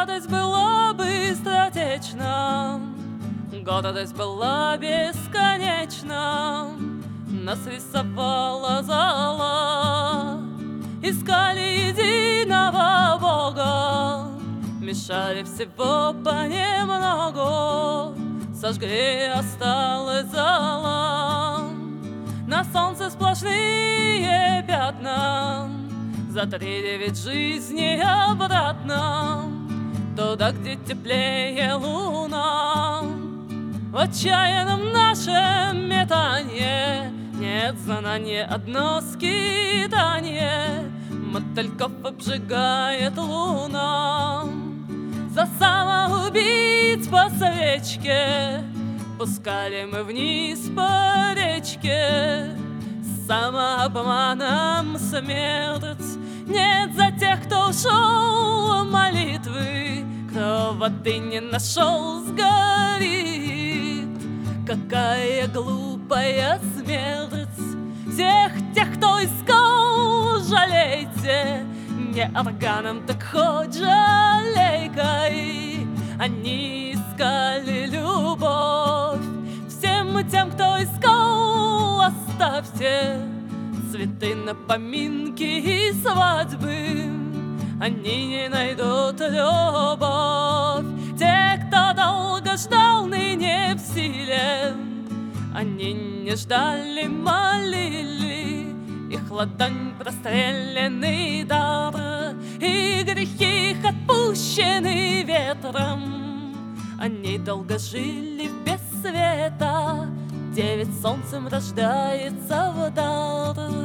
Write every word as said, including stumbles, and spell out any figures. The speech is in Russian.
Молодость была быстротечна, гордость была бесконечна. Нас рисовала зола, искали единого Бога, мешали всего понемногу, сожгли, осталась зола. На солнце сплошные пятна, за три девять жизней обратно, туда, где теплее луна. В отчаянном нашем метанье нет знания, одно скитанье, мотыльков обжигает луна. За самоубийц по свечке пускали мы вниз по речке. Самообманом смерть нет за тех, кто ушел в молитвы, кто воды не нашел, сгорит. Какая глупая смерть всех тех, кто искал, жалейте, не органом, так хоть жалейкой. Они искали любовь, всем тем, кто искал, оставьте цветы на поминки и свадьбы. Они не найдут любовь. Те, кто долго ждал, ныне в силе, они не ждали, молили. Их ладонь простреленный дар, и грехи их отпущены ветром. Они долго жили без света, девять солнцем рождается в дар.